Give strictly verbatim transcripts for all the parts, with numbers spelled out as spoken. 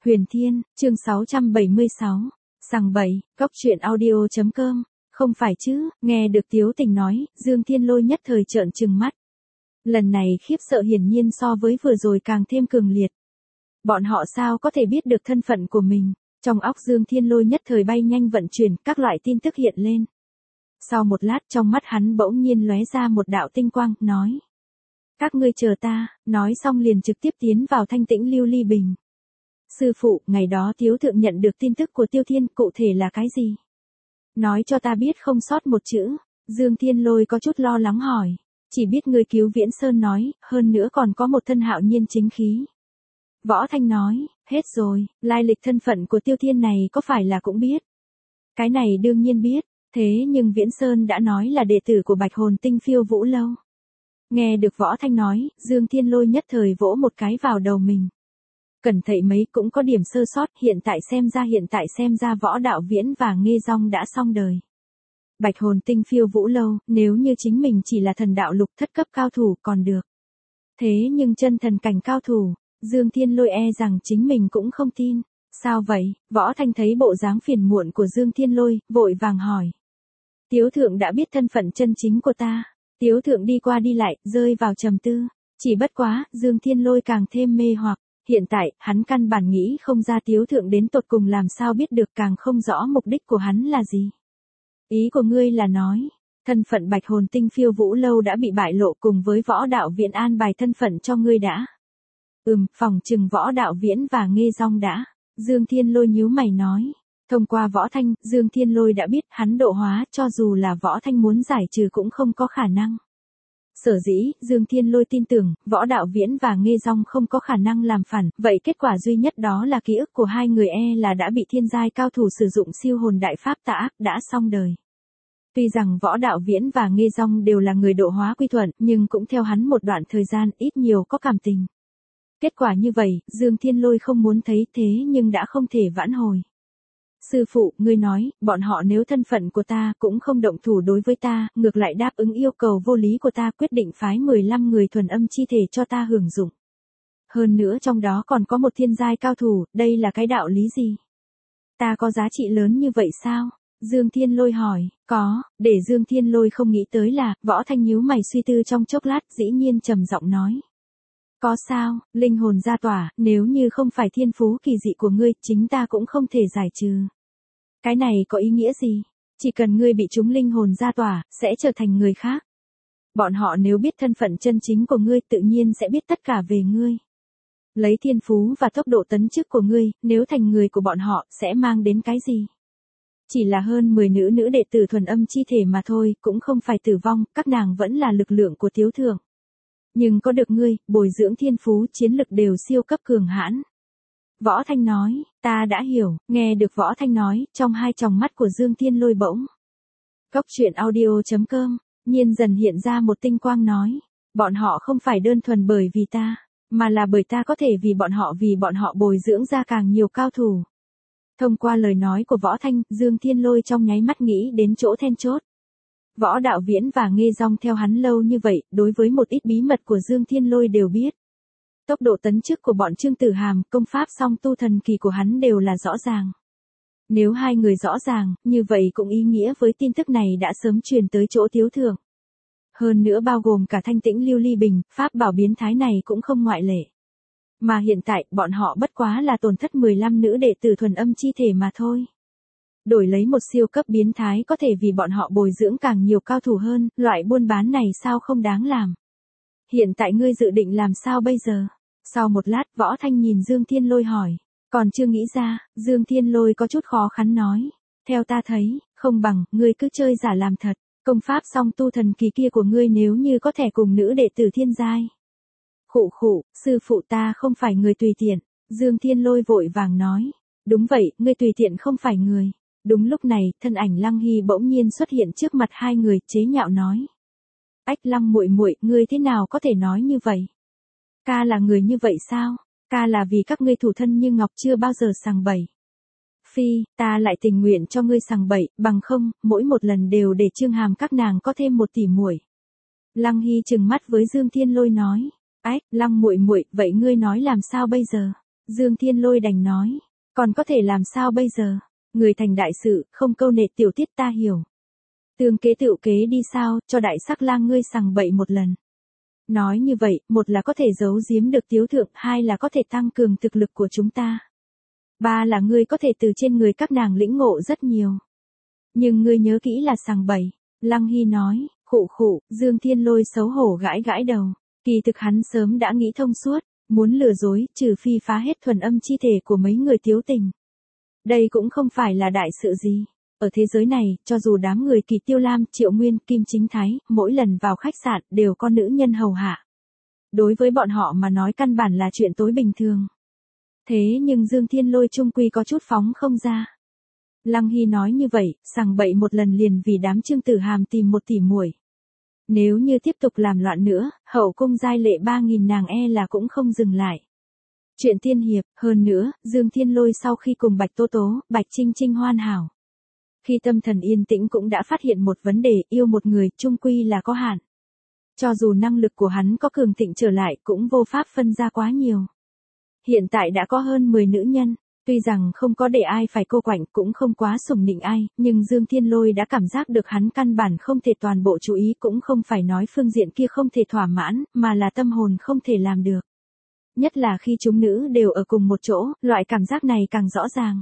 Huyền Thiên, chương sáu trăm bảy mươi sáu. Sằng bậy, góc truyện audio chấm com. Không phải chứ, nghe được Tiếu Tình nói, Dương Thiên Lôi nhất thời trợn trừng mắt. Lần này khiếp sợ hiển nhiên so với vừa rồi càng thêm cường liệt. Bọn họ sao có thể biết được thân phận của mình? Trong óc Dương Thiên Lôi nhất thời bay nhanh vận chuyển, các loại tin tức hiện lên. Sau một lát trong mắt hắn bỗng nhiên lóe ra một đạo tinh quang, nói. Các ngươi chờ ta, nói xong liền trực tiếp tiến vào Thanh Tĩnh Lưu Ly Bình. Sư phụ, ngày đó Tiếu Thượng nhận được tin tức của Tiêu Thiên, cụ thể là cái gì? Nói cho ta biết không sót một chữ. Dương Thiên Lôi có chút lo lắng hỏi. Chỉ biết người cứu Viễn Sơn nói, hơn nữa còn có một thân hạo nhiên chính khí. Võ Thanh nói, hết rồi, lai lịch thân phận của Tiêu Thiên này có phải là cũng biết? Cái này đương nhiên biết, thế nhưng Viễn Sơn đã nói là đệ tử của Bạch Hồn Tinh Phiêu Vũ Lâu. Nghe được Võ Thanh nói, Dương Thiên Lôi nhất thời vỗ một cái vào đầu mình. Cẩn thậy mấy cũng có điểm sơ sót, hiện tại xem ra hiện tại xem ra Võ Đạo Viễn và Nghê Dong đã xong đời. Bạch Hồn Tinh Phiêu Vũ Lâu, nếu như chính mình chỉ là thần đạo lục thất cấp cao thủ còn được. Thế nhưng chân thần cảnh cao thủ, Dương Thiên Lôi e rằng chính mình cũng không tin. Sao vậy? Võ Thanh thấy bộ dáng phiền muộn của Dương Thiên Lôi, vội vàng hỏi. Tiếu Thượng đã biết thân phận chân chính của ta. Tiếu Thượng đi qua đi lại, rơi vào trầm tư. Chỉ bất quá, Dương Thiên Lôi càng thêm mê hoặc. Hiện tại, hắn căn bản nghĩ không ra Tiếu Thượng đến tột cùng làm sao biết được, càng không rõ mục đích của hắn là gì. Ý của ngươi là nói, thân phận Bạch Hồn Tinh Phiêu Vũ Lâu đã bị bại lộ cùng với Võ Đạo Viễn an bài thân phận cho ngươi đã. Ừm, phòng trừng Võ Đạo Viễn và Nghê Dong đã. Dương Thiên Lôi nhíu mày nói. Thông qua Võ Thanh, Dương Thiên Lôi đã biết hắn độ hóa, cho dù là Võ Thanh muốn giải trừ cũng không có khả năng. Sở dĩ, Dương Thiên Lôi tin tưởng, Võ Đạo Viễn và Nghê Dong không có khả năng làm phản, vậy kết quả duy nhất đó là ký ức của hai người e là đã bị thiên giai cao thủ sử dụng siêu hồn đại pháp tà ác, đã xong đời. Tuy rằng Võ Đạo Viễn và Nghê Dong đều là người độ hóa quy thuận, nhưng cũng theo hắn một đoạn thời gian ít nhiều có cảm tình. Kết quả như vậy, Dương Thiên Lôi không muốn thấy thế nhưng đã không thể vãn hồi. Sư phụ, ngươi nói, bọn họ nếu thân phận của ta cũng không động thủ đối với ta, ngược lại đáp ứng yêu cầu vô lý của ta, quyết định phái mười lăm người thuần âm chi thể cho ta hưởng dụng. Hơn nữa trong đó còn có một thiên giai cao thủ, đây là cái đạo lý gì? Ta có giá trị lớn như vậy sao? Dương Thiên Lôi hỏi, có, để Dương Thiên Lôi không nghĩ tới là, Võ Thanh nhíu mày suy tư trong chốc lát, dĩ nhiên trầm giọng nói. Có sao, linh hồn ra tỏa, nếu như không phải thiên phú kỳ dị của ngươi, chính ta cũng không thể giải trừ. Cái này có ý nghĩa gì? Chỉ cần ngươi bị chúng linh hồn ra tỏa, sẽ trở thành người khác. Bọn họ nếu biết thân phận chân chính của ngươi tự nhiên sẽ biết tất cả về ngươi. Lấy thiên phú và tốc độ tấn chức của ngươi, nếu thành người của bọn họ, sẽ mang đến cái gì? Chỉ là hơn mười nữ nữ đệ tử thuần âm chi thể mà thôi, cũng không phải tử vong, các nàng vẫn là lực lượng của Tiếu Thượng. Nhưng có được ngươi, bồi dưỡng thiên phú chiến lực đều siêu cấp cường hãn. Võ Thanh nói, ta đã hiểu, nghe được Võ Thanh nói, trong hai tròng mắt của Dương Thiên Lôi bỗng. Góc truyện audio chấm com, nhiên dần hiện ra một tinh quang nói, bọn họ không phải đơn thuần bởi vì ta, mà là bởi ta có thể vì bọn họ vì bọn họ bồi dưỡng ra càng nhiều cao thủ. Thông qua lời nói của Võ Thanh, Dương Thiên Lôi trong nháy mắt nghĩ đến chỗ then chốt. Võ Đạo Viễn và Nghê Dong theo hắn lâu như vậy, đối với một ít bí mật của Dương Thiên Lôi đều biết. Tốc độ tấn chức của bọn Trương Tử Hàm, công pháp song tu thần kỳ của hắn đều là rõ ràng. Nếu hai người rõ ràng, như vậy cũng ý nghĩa với tin tức này đã sớm truyền tới chỗ Tiếu Thượng. Hơn nữa bao gồm cả Thanh Tĩnh Lưu Ly Bình, pháp bảo biến thái này cũng không ngoại lệ. Mà hiện tại, bọn họ bất quá là tổn thất mười lăm nữ đệ tử thuần âm chi thể mà thôi. Đổi lấy một siêu cấp biến thái có thể vì bọn họ bồi dưỡng càng nhiều cao thủ hơn, loại buôn bán này sao không đáng làm. Hiện tại ngươi dự định làm sao bây giờ? Sau một lát, Võ Thanh nhìn Dương Thiên Lôi hỏi. Còn chưa nghĩ ra, Dương Thiên Lôi có chút khó khăn nói. Theo ta thấy, không bằng, ngươi cứ chơi giả làm thật. Công pháp song tu thần kỳ kia của ngươi nếu như có thể cùng nữ đệ tử thiên giai. Khụ khụ, sư phụ ta không phải người tùy tiện. Dương Thiên Lôi vội vàng nói. Đúng vậy, ngươi tùy tiện không phải người. Đúng lúc này, thân ảnh Lăng Hy bỗng nhiên xuất hiện trước mặt hai người, chế nhạo nói. Ách Lăng muội muội, ngươi thế nào có thể nói như vậy? Ca là người như vậy sao? Ca là vì các ngươi thủ thân như ngọc chưa bao giờ sằng bậy. Phi, ta lại tình nguyện cho ngươi sằng bậy, bằng không, mỗi một lần đều để Trương Hàm các nàng có thêm một tỷ muội. Lăng Hy trừng mắt với Dương Thiên Lôi nói. Ách, Lăng muội muội, vậy ngươi nói làm sao bây giờ? Dương Thiên Lôi đành nói. Còn có thể làm sao bây giờ? Người thành đại sự, không câu nệ tiểu tiết ta hiểu. Tương kế tựu kế đi sao, cho đại sắc lang ngươi sằng bậy một lần. Nói như vậy, một là có thể giấu giếm được tiếu thượng, hai là có thể tăng cường thực lực của chúng ta. Ba là ngươi có thể từ trên người các nàng lĩnh ngộ rất nhiều. Nhưng ngươi nhớ kỹ là sằng bậy. Lăng Hy nói, khụ khụ, Dương Thiên Lôi xấu hổ gãi gãi đầu. Kỳ thực hắn sớm đã nghĩ thông suốt, muốn lừa dối, trừ phi phá hết thuần âm chi thể của mấy người tiếu tình. Đây cũng không phải là đại sự gì. Ở thế giới này, cho dù đám người Kỳ Tiêu Lam, Triệu Nguyên, Kim Chính Thái, mỗi lần vào khách sạn đều có nữ nhân hầu hạ. Đối với bọn họ mà nói căn bản là chuyện tối bình thường. Thế nhưng Dương Thiên Lôi chung quy có chút phóng không ra. Lăng Hy nói như vậy, sằng bậy một lần liền vì đám Trương Tử Hàm tìm một tỉ muội. Nếu như tiếp tục làm loạn nữa, hậu cung giai lệ ba nghìn nàng e là cũng không dừng lại. Chuyện tiên hiệp, hơn nữa, Dương Thiên Lôi sau khi cùng Bạch Tố Tố, Bạch Trinh Trinh hoàn hảo. Khi tâm thần yên tĩnh cũng đã phát hiện một vấn đề, yêu một người, chung quy là có hạn. Cho dù năng lực của hắn có cường thịnh trở lại cũng vô pháp phân ra quá nhiều. Hiện tại đã có hơn mười nữ nhân, tuy rằng không có để ai phải cô quạnh cũng không quá sủng nịnh ai, nhưng Dương Thiên Lôi đã cảm giác được hắn căn bản không thể toàn bộ chú ý, cũng không phải nói phương diện kia không thể thỏa mãn, mà là tâm hồn không thể làm được. Nhất là khi chúng nữ đều ở cùng một chỗ, loại cảm giác này càng rõ ràng.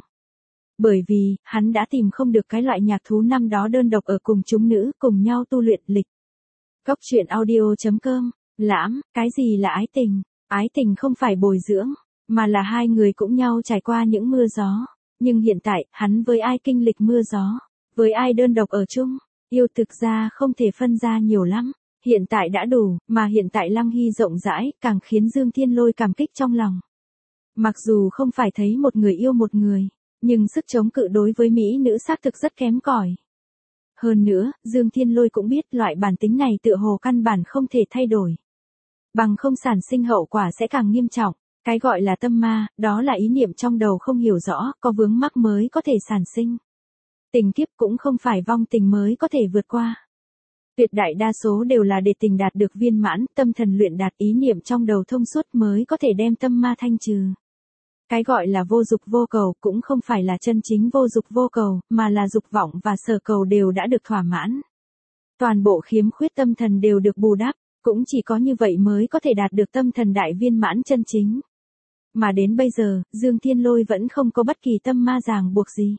Bởi vì, hắn đã tìm không được cái loại nhạc thú năm đó đơn độc ở cùng chúng nữ, cùng nhau tu luyện lịch. Cốc truyện audio chấm com, lãm, cái gì là ái tình? Ái tình không phải bồi dưỡng, mà là hai người cũng nhau trải qua những mưa gió. Nhưng hiện tại, hắn với ai kinh lịch mưa gió, với ai đơn độc ở chung, yêu thực ra không thể phân ra nhiều lắm. Hiện tại đã đủ, mà hiện tại Lăng Hy rộng rãi, càng khiến Dương Thiên Lôi cảm kích trong lòng. Mặc dù không phải thấy một người yêu một người, nhưng sức chống cự đối với mỹ nữ xác thực rất kém cỏi. Hơn nữa, Dương Thiên Lôi cũng biết loại bản tính này tựa hồ căn bản không thể thay đổi. Bằng không sản sinh hậu quả sẽ càng nghiêm trọng. Cái gọi là tâm ma, đó là ý niệm trong đầu không hiểu rõ, có vướng mắc mới có thể sản sinh. Tình kiếp cũng không phải vong tình mới có thể vượt qua. Tuyệt đại đa số đều là để tình đạt được viên mãn, tâm thần luyện đạt, ý niệm trong đầu thông suốt mới có thể đem tâm ma thanh trừ. Cái gọi là vô dục vô cầu cũng không phải là chân chính vô dục vô cầu, mà là dục vọng và sở cầu đều đã được thỏa mãn. Toàn bộ khiếm khuyết tâm thần đều được bù đắp, cũng chỉ có như vậy mới có thể đạt được tâm thần đại viên mãn chân chính. Mà đến bây giờ, Dương Thiên Lôi vẫn không có bất kỳ tâm ma ràng buộc gì.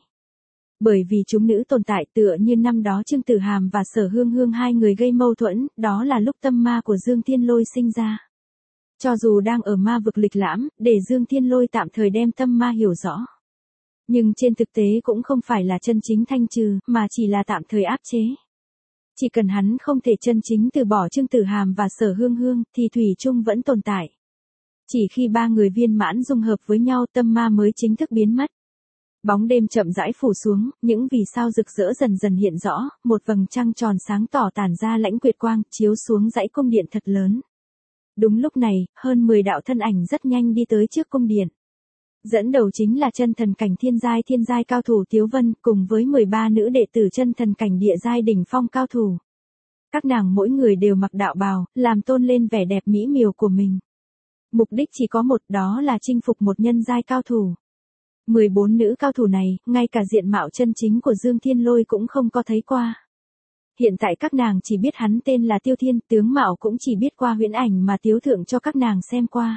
Bởi vì chúng nữ tồn tại tựa như năm đó Trương Tử Hàm và Sở Hương Hương hai người gây mâu thuẫn, đó là lúc tâm ma của Dương Thiên Lôi sinh ra. Cho dù đang ở ma vực lịch lãm, để Dương Thiên Lôi tạm thời đem tâm ma hiểu rõ. Nhưng trên thực tế cũng không phải là chân chính thanh trừ, mà chỉ là tạm thời áp chế. Chỉ cần hắn không thể chân chính từ bỏ Trương Tử Hàm và Sở Hương Hương, thì thủy chung vẫn tồn tại. Chỉ khi ba người viên mãn dung hợp với nhau tâm ma mới chính thức biến mất. Bóng đêm chậm rãi phủ xuống, những vì sao rực rỡ dần dần hiện rõ, một vầng trăng tròn sáng tỏ tản ra lãnh quyệt quang, chiếu xuống dãy cung điện thật lớn. Đúng lúc này, hơn mười đạo thân ảnh rất nhanh đi tới trước cung điện. Dẫn đầu chính là chân thần cảnh thiên giai thiên giai cao thủ Tiếu Vân, cùng với mười ba nữ đệ tử chân thần cảnh địa giai đỉnh phong cao thủ. Các nàng mỗi người đều mặc đạo bào, làm tôn lên vẻ đẹp mỹ miều của mình. Mục đích chỉ có một, đó là chinh phục một nhân giai cao thủ. mười bốn nữ cao thủ này, ngay cả diện mạo chân chính của Dương Thiên Lôi cũng không có thấy qua. Hiện tại các nàng chỉ biết hắn tên là Tiêu Thiên, tướng mạo cũng chỉ biết qua huyễn ảnh mà Tiếu Thượng cho các nàng xem qua.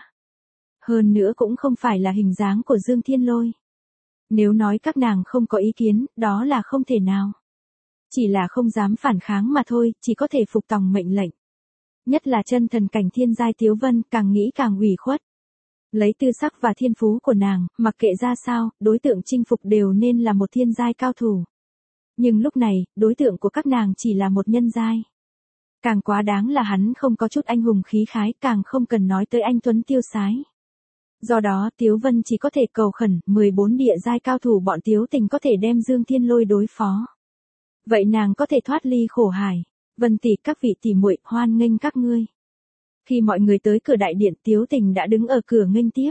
Hơn nữa cũng không phải là hình dáng của Dương Thiên Lôi. Nếu nói các nàng không có ý kiến, đó là không thể nào. Chỉ là không dám phản kháng mà thôi, chỉ có thể phục tòng mệnh lệnh. Nhất là chân thần cảnh thiên giai Tiếu Vân, càng nghĩ càng ủy khuất. Lấy tư sắc và thiên phú của nàng, mặc kệ ra sao, đối tượng chinh phục đều nên là một thiên giai cao thủ. Nhưng lúc này, đối tượng của các nàng chỉ là một nhân giai. Càng quá đáng là hắn không có chút anh hùng khí khái, càng không cần nói tới anh tuấn tiêu sái. Do đó Tiếu Vân chỉ có thể cầu khẩn, mười bốn địa giai cao thủ bọn Tiếu Tình có thể đem Dương Thiên Lôi đối phó. Vậy nàng có thể thoát ly khổ hải. Vân tỷ, các vị tỷ muội, hoan nghênh các ngươi. Khi mọi người tới cửa đại điện, Tiếu Tình đã đứng ở cửa nghênh tiếp.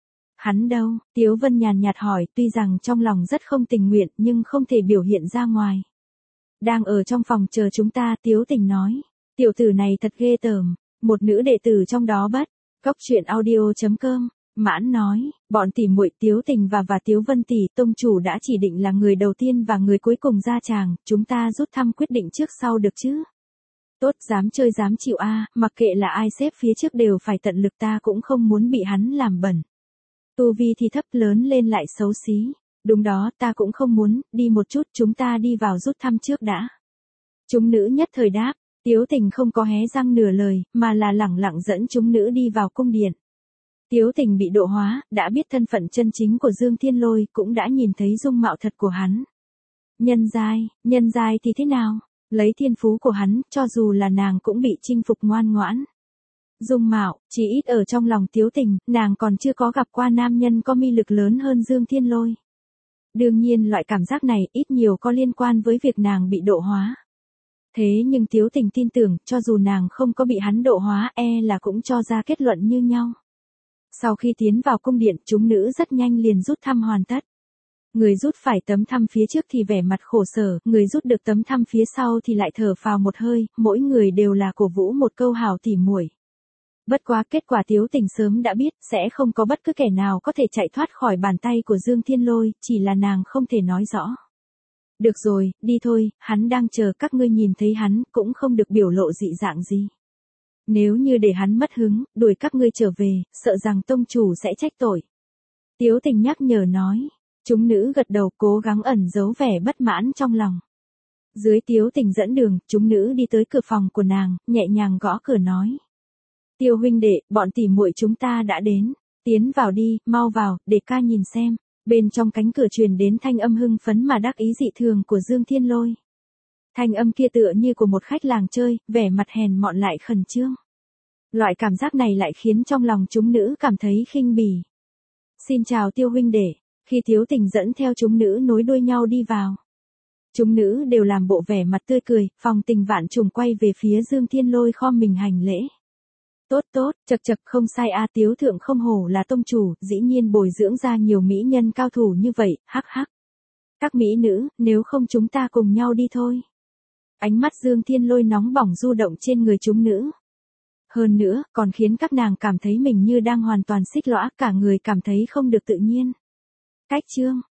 Hắn đâu? Tiếu Vân nhàn nhạt hỏi, tuy rằng trong lòng rất không tình nguyện nhưng không thể biểu hiện ra ngoài. Đang ở trong phòng chờ chúng ta, Tiếu Tình nói. Tiểu tử này thật ghê tởm, một nữ đệ tử trong đó bất. Cốc truyện audio chấm com Mãn nói, bọn tỷ muội Tiếu Tình và và Tiếu Vân tỷ, tông chủ đã chỉ định là người đầu tiên và người cuối cùng ra tràng, chúng ta rút thăm quyết định trước sau được chứ? Tốt, dám chơi dám chịu a, mặc kệ là ai xếp phía trước đều phải tận lực, ta cũng không muốn bị hắn làm bẩn. Tu vi thì thấp, lớn lên lại xấu xí. Đúng đó, ta cũng không muốn, đi một chút, chúng ta đi vào rút thăm trước đã. Chúng nữ nhất thời đáp, Tiếu Tình không có hé răng nửa lời, mà là lẳng lặng dẫn chúng nữ đi vào cung điện. Tiếu Tình bị độ hóa, đã biết thân phận chân chính của Dương Thiên Lôi, cũng đã nhìn thấy dung mạo thật của hắn. Nhân giai, nhân giai thì thế nào? Lấy thiên phú của hắn, cho dù là nàng cũng bị chinh phục ngoan ngoãn. Dung mạo, chỉ ít ở trong lòng Tiếu Tình, nàng còn chưa có gặp qua nam nhân có mi lực lớn hơn Dương Thiên Lôi. Đương nhiên loại cảm giác này ít nhiều có liên quan với việc nàng bị độ hóa. Thế nhưng Tiếu Tình tin tưởng, cho dù nàng không có bị hắn độ hóa, e là cũng cho ra kết luận như nhau. Sau khi tiến vào cung điện, chúng nữ rất nhanh liền rút thăm hoàn tất. Người rút phải tấm thăm phía trước thì vẻ mặt khổ sở, người rút được tấm thăm phía sau thì lại thở phào một hơi, mỗi người đều là cổ vũ một câu hào tỉ muội. Bất quá kết quả Tiếu Tình sớm đã biết, sẽ không có bất cứ kẻ nào có thể chạy thoát khỏi bàn tay của Dương Thiên Lôi, chỉ là nàng không thể nói rõ. Được rồi, đi thôi, hắn đang chờ, các ngươi nhìn thấy hắn, cũng không được biểu lộ dị dạng gì. Nếu như để hắn mất hứng, đuổi các ngươi trở về, sợ rằng tông chủ sẽ trách tội. Tiếu Tình nhắc nhở nói. Chúng nữ gật đầu, cố gắng ẩn giấu vẻ bất mãn trong lòng. Dưới Tiếu Tình dẫn đường, chúng nữ đi tới cửa phòng của nàng, nhẹ nhàng gõ cửa nói. Tiêu huynh đệ, bọn tỷ muội chúng ta đã đến. Tiến vào đi, mau vào, để ca nhìn xem. Bên trong cánh cửa truyền đến thanh âm hưng phấn mà đắc ý dị thường của Dương Thiên Lôi. Thanh âm kia tựa như của một khách làng chơi, vẻ mặt hèn mọn lại khẩn trương. Loại cảm giác này lại khiến trong lòng chúng nữ cảm thấy khinh bỉ. Xin chào Tiêu huynh đệ. Khi Tiếu Tình dẫn theo chúng nữ nối đuôi nhau đi vào. Chúng nữ đều làm bộ vẻ mặt tươi cười, phòng tình vạn trùng quay về phía Dương Thiên Lôi khom mình hành lễ. Tốt tốt, chật chật không sai a, Tiếu thượng không hổ là tông chủ, dĩ nhiên bồi dưỡng ra nhiều mỹ nhân cao thủ như vậy, hắc hắc. Các mỹ nữ, nếu không chúng ta cùng nhau đi thôi. Ánh mắt Dương Thiên Lôi nóng bỏng du động trên người chúng nữ. Hơn nữa, còn khiến các nàng cảm thấy mình như đang hoàn toàn xích lõa, cả người cảm thấy không được tự nhiên. Cách chương,